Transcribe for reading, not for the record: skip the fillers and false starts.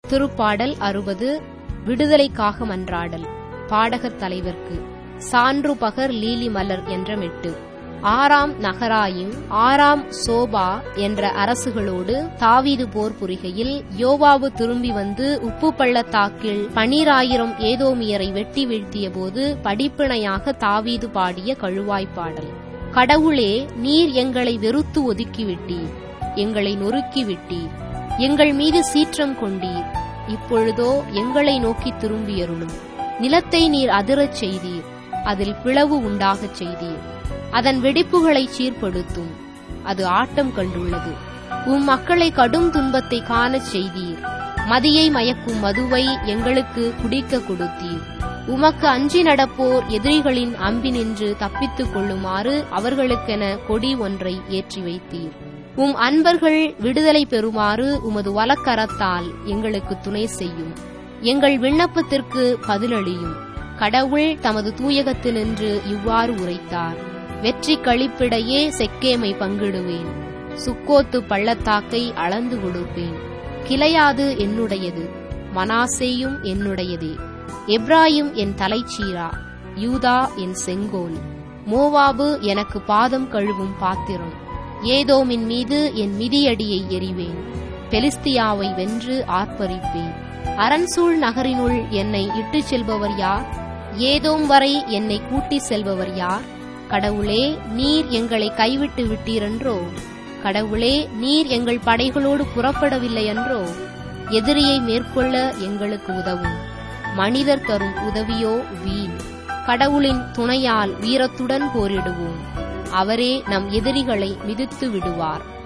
திருப்பாடல் 60. விடுதலைக்காக மன்றாடல். பாடகர் தலைவர்க்கு. சான்று பகர் லீலி மலர் என்ற மெட்டு. ஆறாம் நகராயும் ஆறாம் சோபா என்ற அரசுகளோடு தாவீது போர் புரிகையில் யோவாபு திரும்பி வந்து உப்பு பள்ளத்தாக்கில் 12,000 ஏதோமியரை வெட்டி வீழ்த்திய போது படிப்பினையாக தாவீது பாடிய கழுவாய்ப்பாடல். கடவுளே, நீர் எங்களை வெறுத்து ஒதுக்கிவிட்டீர், எங்களை நொறுக்கிவிட்டீர், எங்கள் மீது சீற்றம் கொண்டீர். இப்பொழுதோ எங்களை நோக்கி திரும்பியருளும். நிலத்தை நீர் அதிரச் செய்தீர், அதில் பிளவு உண்டாகச் செய்தீர். அதன் வெடிப்புகளை சீர்படுத்தும். அது ஆட்டம் கண்டுள்ளது. உம் மக்களை கடும் துன்பத்தை காணச் செய்தீர். மதியை மயக்கும் மதுவை எங்களுக்கு குடிக்க கொடுத்தீர். உமக்கு அஞ்சி நடப்போர் எதிரிகளின் அம்பினின்று தப்பித்துக் கொள்ளுமாறு அவர்களுக்கென கொடி ஒன்றை ஏற்றி வைத்தீர். உம் அன்பர்கள் விடுதலை பெறுமாறு உமது வலக்கரத்தால் எங்களுக்கு துணை செய்யும். எங்கள் விண்ணப்பத்திற்கு பதிலளியும். கடவுள் தமது தூயகத்தினின்று இவ்வாறு உரைத்தார்: வெற்றி களிப்பிடையே செக்கேமை பங்கிடுவேன். சுக்கோத்து பள்ளத்தாக்கை அளந்து கொடுப்பேன். கிளையாது என்னுடையது, மனாசேயும் என்னுடையதே. எப்ராயிம் என் தலைச்சீரா, யூதா என் செங்கோல். மோவாபு எனக்கு பாதம் கழுவும் பாத்திரம். ஏதோமின் மீது என் மிதியடியை எறிவேன். பெலிஸ்தியாவை வென்று ஆர்ப்பரிப்பேன். அரண்சூழ் நகரினுள் என்னை இட்டுச் செல்பவர் யார்? ஏதோம் வரை என்னை கூட்டி செல்பவர் யார்? கடவுளே, நீர் எங்களை கைவிட்டு விட்டீரென்றோ? கடவுளே, நீர் எங்கள் படைகளோடு புறப்படவில்லையன்றோ? எதிரியை மேற்கொள்ள எங்களுக்கு உதவும். மனிதர் தரும் உதவியோ வீண். கடவுளின் துணையால் வீரத்துடன் போரிடுவோம். அவரே நம் எதிரிகளை மிதித்து விடுவார்.